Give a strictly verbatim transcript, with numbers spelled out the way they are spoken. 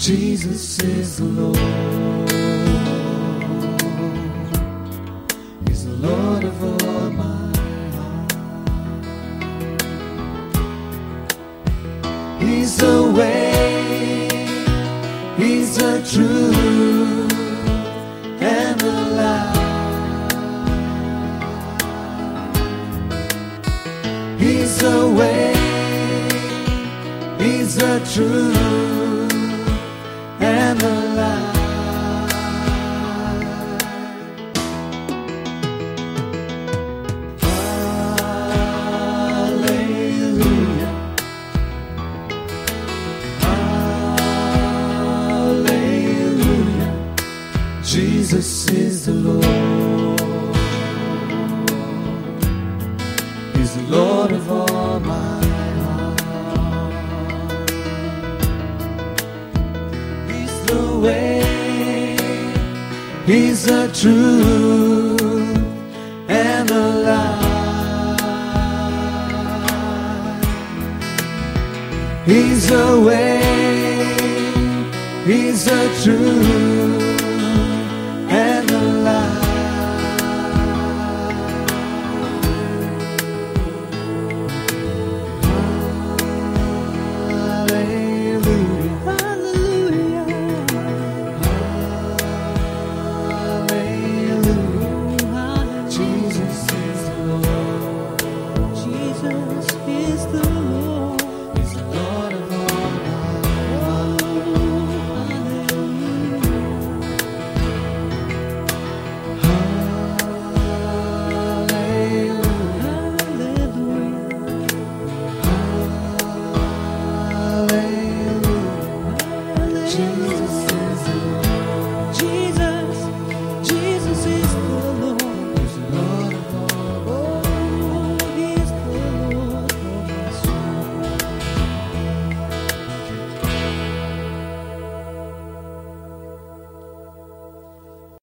Jesus is the Lord. He's the Lord of all my heart. He's the way, He's the truth, and the life. He's the way, He's the truth, and the life. Hallelujah. Hallelujah. Jesus is the Lord. He's the Lord of all my way. He's the truth and the life. He's the way, He's the truth